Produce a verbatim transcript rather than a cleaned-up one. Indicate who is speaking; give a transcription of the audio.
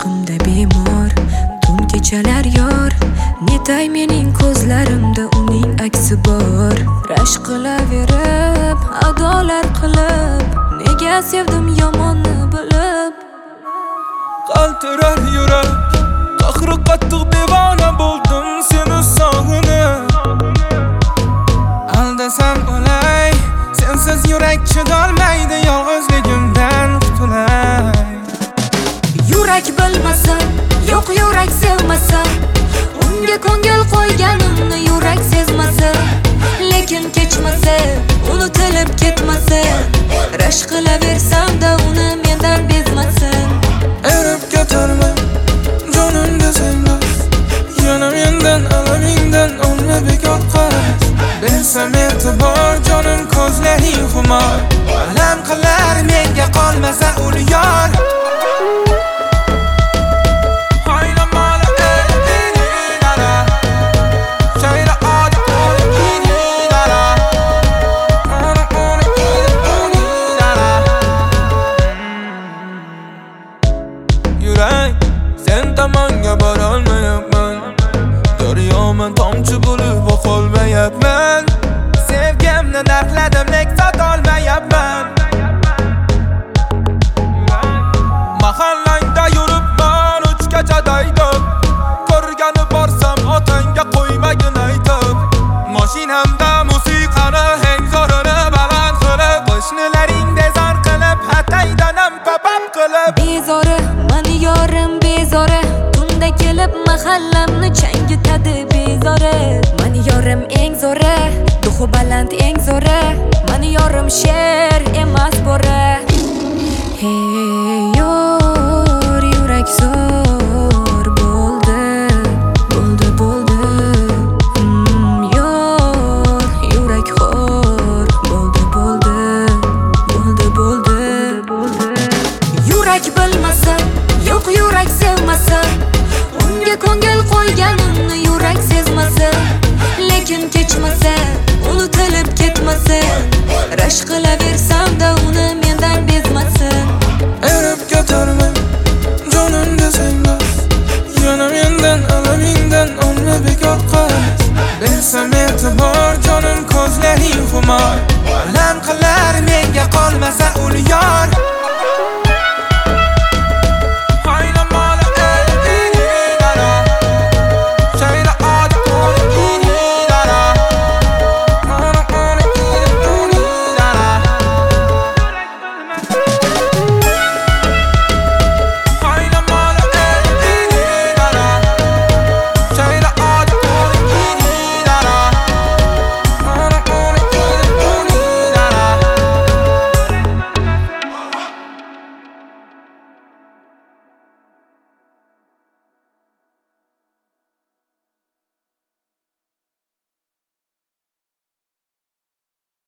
Speaker 1: ishqimda bemor tun kechalar yor netay mening ko'zlarimda uning aksi bor rashk qilaverib adolar qilib nega sevdim yomonni bilib
Speaker 2: qaltirar yurak qahri qattiq devona bo'ldim seni sog'inib aldasam o'lay sensiz yurak chidolmaydi yolg'izligimdan qutulay
Speaker 1: yurak bilmasa yo'q yurak sevmasa unga ko'ngil qo'yganimni yurak sezmasa lekin kechmasa unutilib ketmasa rashk qilaversam-da uni mendan bezmasin
Speaker 2: erib ketarman jonim desang bas yana mendan alamingdan olma bekor qaras bersam e'tibor jonim ko'zlaring xumor alam qilar menga qolmasa ul yor sen tomonga borolmayapman daryoman tomchi bo'lib oqolmayapman sevgimni narxladim lek sotolmayapman mahallangda yuribman uchgacha daydib ko'rgani borsam otangga qo'ymagin aytib mashinamda musiqani eng zo'rini baland qilib qo'shnilaring bezor qilib hataydanam papam qilib
Speaker 1: bezori mani yorim bezori tunda kelib mahallamni changitadi bezori mani yorim eng zo'ri duxi baland eng zo'ri mani yorim sher emas bo'ri hey yor yurak zo'r bo'ldi bo'ldi bo'ldi hmm, yor yurak xor bo'ldi bo'ldi bo'ldi bo'ldi bo'ldi yurak bilmasa yo'q yurak sevmasa unga ko'ngil qo'yganimni yurak sezmasa lekin kechmasa unutilib ketmasa rashk qilaversam-da uni mendan bezmasin
Speaker 2: erib ketarman jonim desang bas yana mendan alamingdan olma bekor qaras bersam e'tibor jonim ko'zlaring xumor alam qilar menga qolmasa